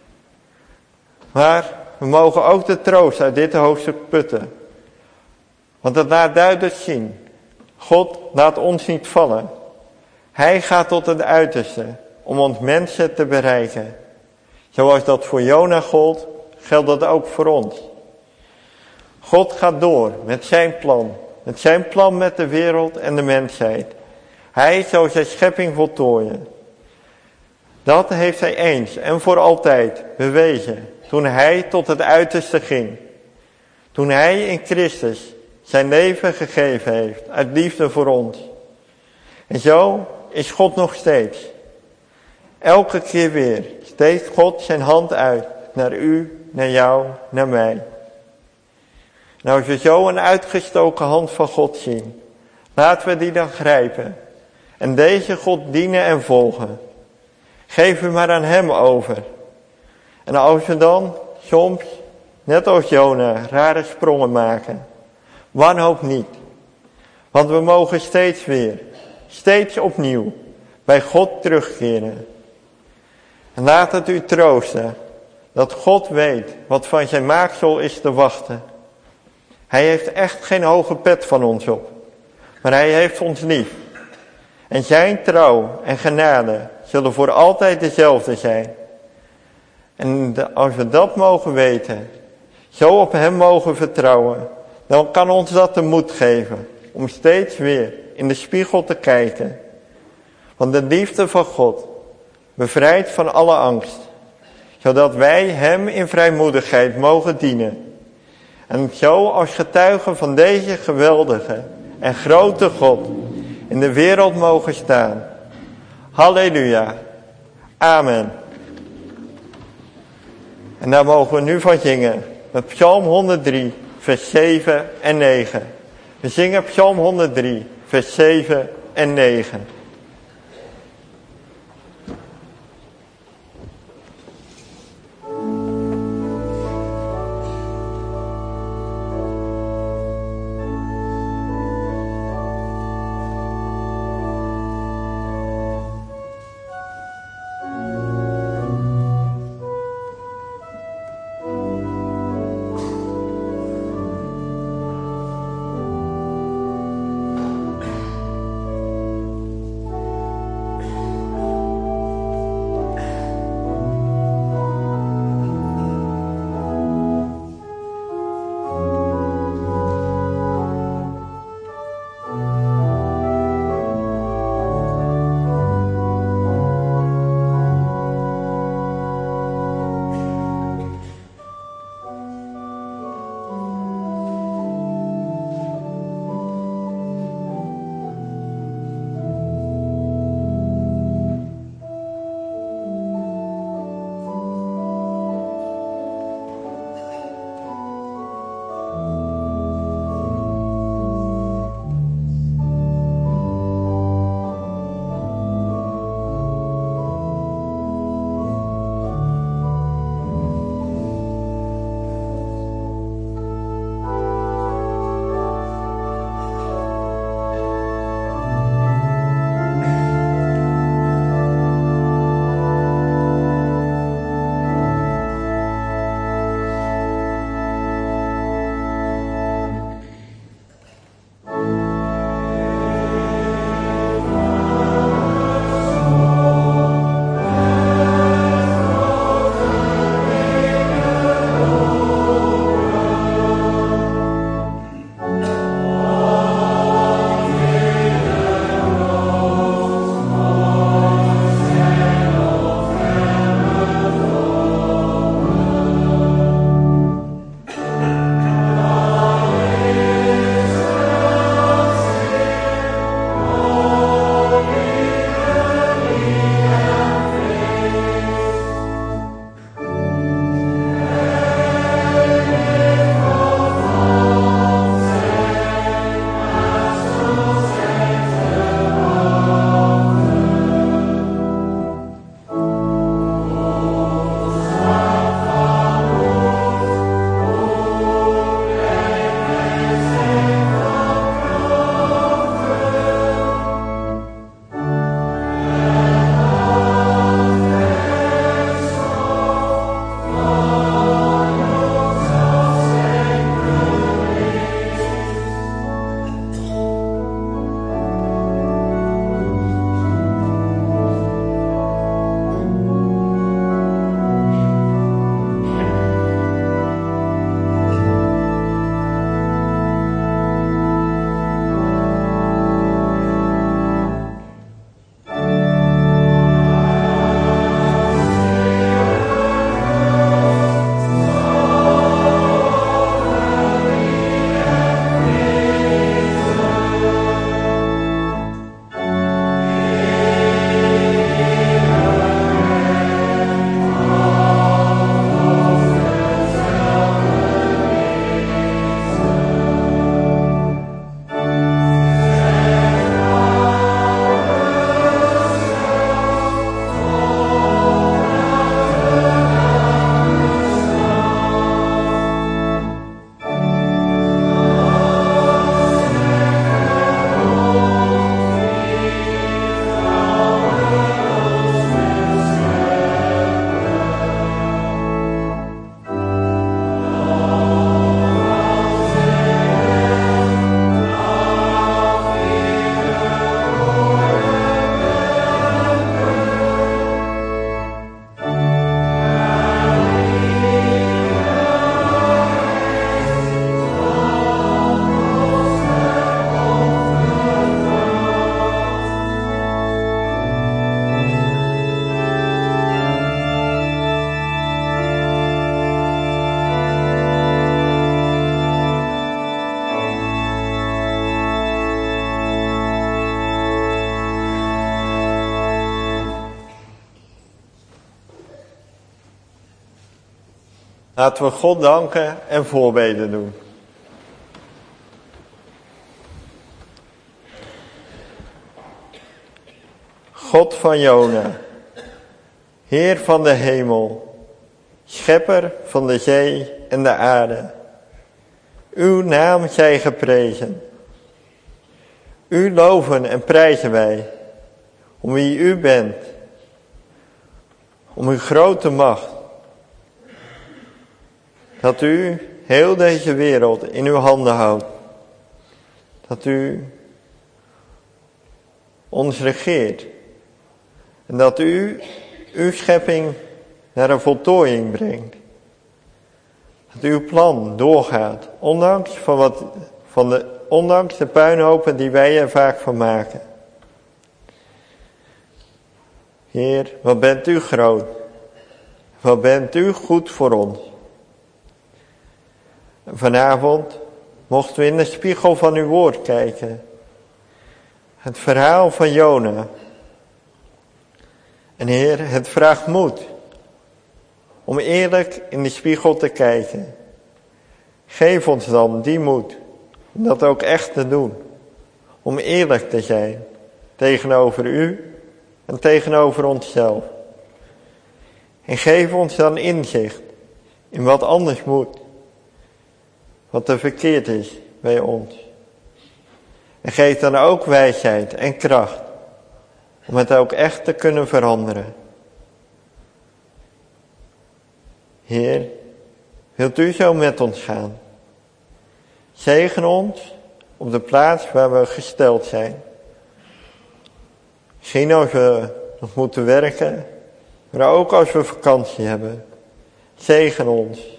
Maar we mogen ook de troost uit dit hoofdstuk putten. Want het laat duidelijk zien, God laat ons niet vallen. Hij gaat tot het uiterste om ons mensen te bereiken. Zoals dat voor Jona gold, geldt dat ook voor ons. God gaat door met zijn plan. Met zijn plan met de wereld en de mensheid. Hij zal zijn schepping voltooien. Dat heeft hij eens en voor altijd bewezen toen hij tot het uiterste ging. Toen hij in Christus zijn leven gegeven heeft uit liefde voor ons. En zo is God nog steeds. Elke keer weer steekt God zijn hand uit naar u, naar jou, naar mij. Nou, als we zo een uitgestoken hand van God zien, laten we die dan grijpen. En deze God dienen en volgen. Geef u maar aan hem over. En als we dan soms, net als Jona, rare sprongen maken, wanhoop niet. Want we mogen steeds weer, steeds opnieuw, bij God terugkeren. En laat het u troosten, dat God weet wat van zijn maaksel is te wachten. Hij heeft echt geen hoge pet van ons op, maar hij heeft ons lief. En zijn trouw en genade zullen voor altijd dezelfde zijn. En als we dat mogen weten, zo op hem mogen vertrouwen, dan kan ons dat de moed geven om steeds weer in de spiegel te kijken. Want de liefde van God bevrijdt van alle angst, zodat wij hem in vrijmoedigheid mogen dienen. En zo als getuigen van deze geweldige en grote God in de wereld mogen staan. Halleluja. Amen. En daar mogen we nu van zingen. Met Psalm 103, vers 7 en 9. We zingen Psalm 103, vers 7 en 9. Laten we God danken en voorbeden doen. God van Jona, Heer van de hemel, Schepper van de zee en de aarde. Uw naam zij geprezen. U loven en prijzen wij, om wie u bent, om uw grote macht. Dat u heel deze wereld in uw handen houdt. Dat u ons regeert. En dat u uw schepping naar een voltooiing brengt. Dat uw plan doorgaat, ondanks de puinhopen die wij er vaak van maken. Heer, wat bent u groot. Wat bent u goed voor ons. Vanavond mochten we in de spiegel van uw woord kijken. Het verhaal van Jona. En Heer, het vraagt moed om eerlijk in de spiegel te kijken. Geef ons dan die moed om dat ook echt te doen. Om eerlijk te zijn tegenover u en tegenover onszelf. En geef ons dan inzicht in wat anders moet. Wat er verkeerd is bij ons. En geef dan ook wijsheid en kracht om het ook echt te kunnen veranderen. Heer, wilt u zo met ons gaan? Zegen ons op de plaats waar we gesteld zijn. Misschien als we nog moeten werken, maar ook als we vakantie hebben. Zegen ons.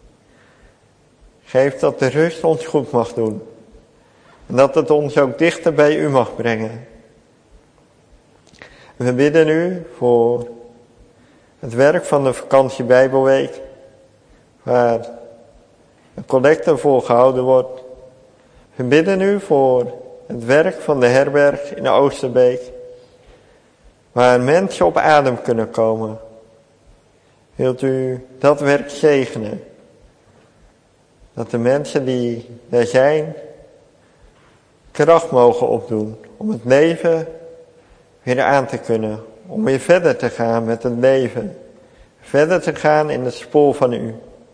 Geef dat de rust ons goed mag doen. En dat het ons ook dichter bij u mag brengen. We bidden u voor het werk van de vakantiebijbelweek, waar een collecte voor gehouden wordt. We bidden u voor het werk van de herberg in Oosterbeek, waar mensen op adem kunnen komen. Wilt u dat werk zegenen? Dat de mensen die daar zijn, kracht mogen opdoen om het leven weer aan te kunnen. Om weer verder te gaan met het leven. Verder te gaan in het spoor van u.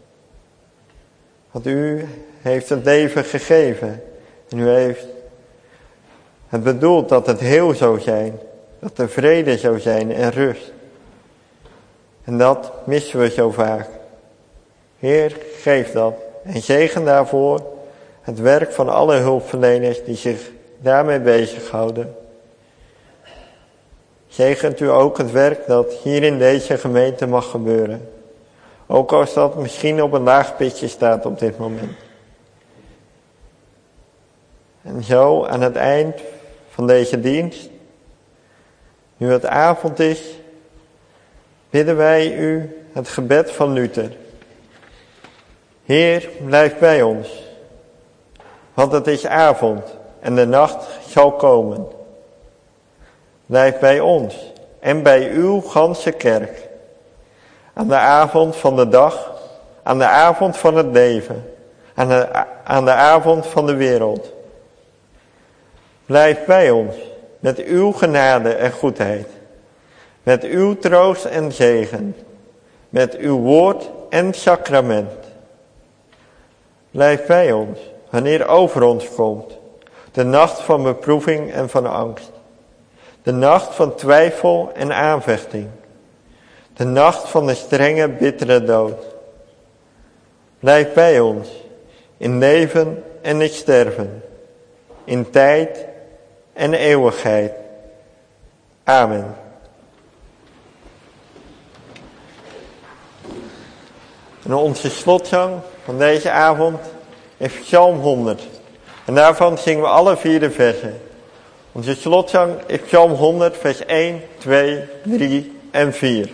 Want u heeft het leven gegeven. En u heeft het bedoeld dat het heel zou zijn. Dat er vrede zou zijn en rust. En dat missen we zo vaak. Heer, geef dat. En zegen daarvoor het werk van alle hulpverleners die zich daarmee bezighouden. Zegent u ook het werk dat hier in deze gemeente mag gebeuren. Ook als dat misschien op een laag pitje staat op dit moment. En zo aan het eind van deze dienst, nu het avond is, bidden wij u het gebed van Luther. Heer, blijf bij ons, want het is avond en de nacht zal komen. Blijf bij ons en bij uw ganse kerk. Aan de avond van de dag, aan de avond van het leven, aan de avond van de wereld. Blijf bij ons met uw genade en goedheid, met uw troost en zegen, met uw woord en sacrament. Blijf bij ons wanneer over ons komt de nacht van beproeving en van angst. De nacht van twijfel en aanvechting. De nacht van de strenge, bittere dood. Blijf bij ons in leven en in sterven. In tijd en eeuwigheid. Amen. En onze slotzang van deze avond is Psalm 100. En daarvan zingen we alle 4 de versen. Onze slotzang is Psalm 100, vers 1, 2, 3 en 4.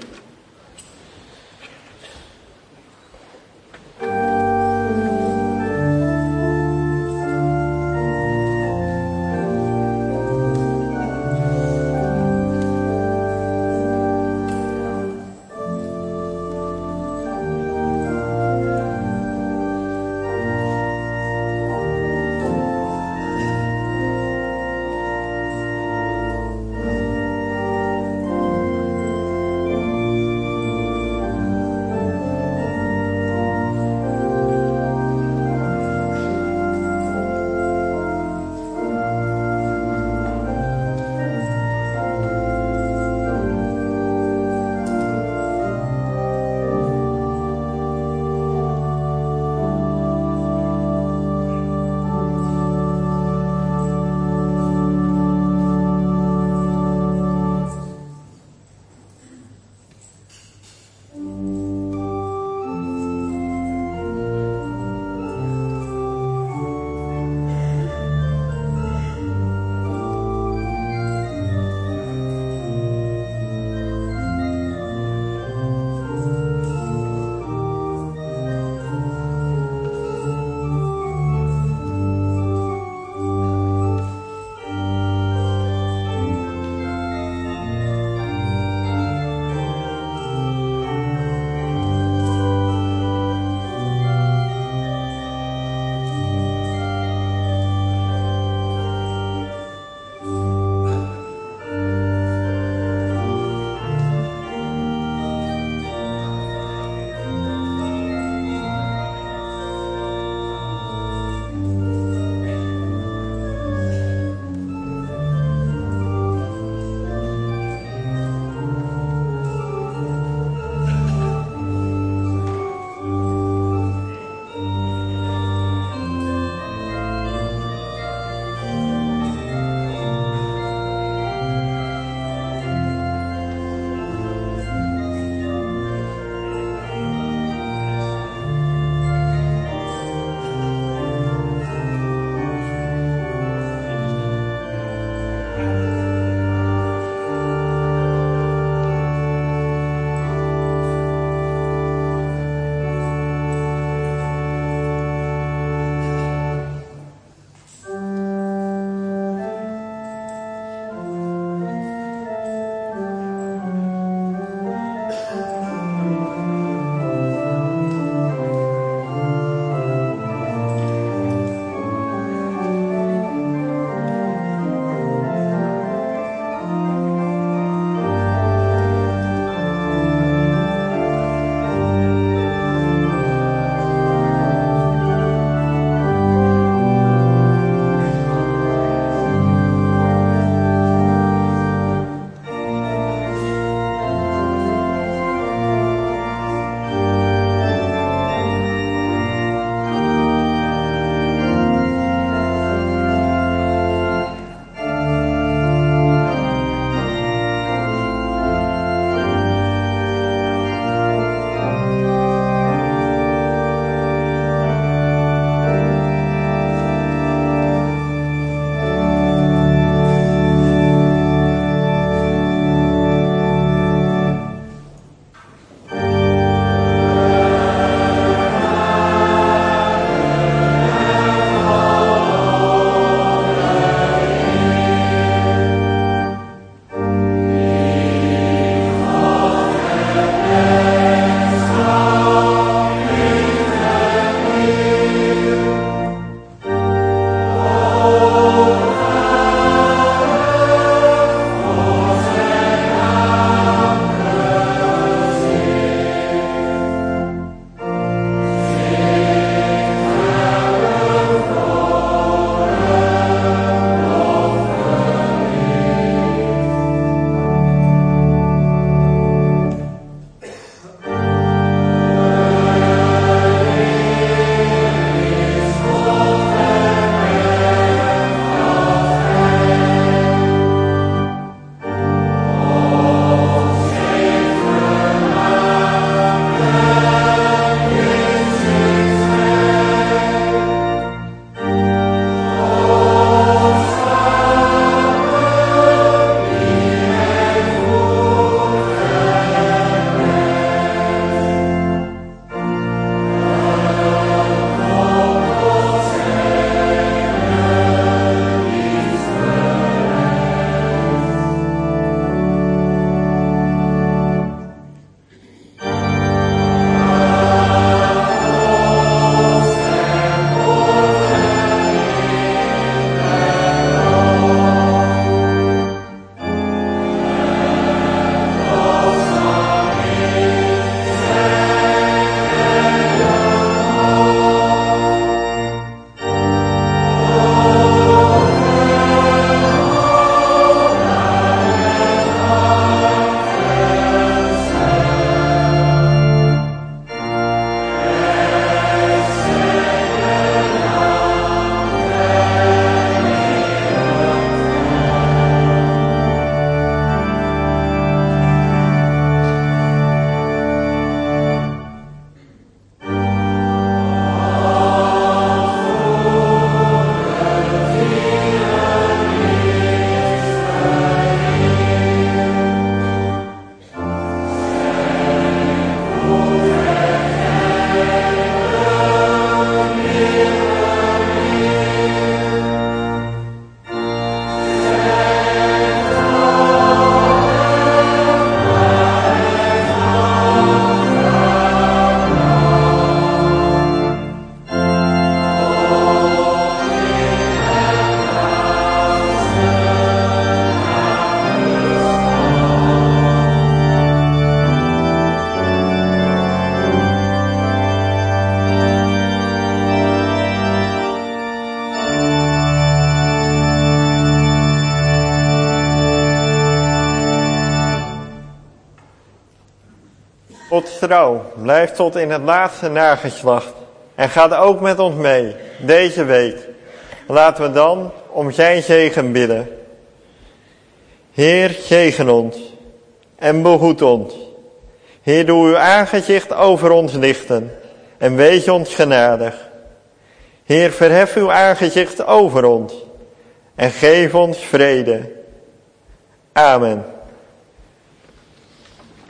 Gods trouw blijft tot in het laatste nageslacht en gaat ook met ons mee, deze week. Laten we dan om zijn zegen bidden. Heer, zegen ons en behoed ons. Heer, doe uw aangezicht over ons lichten en wees ons genadig. Heer, verhef uw aangezicht over ons en geef ons vrede. Amen.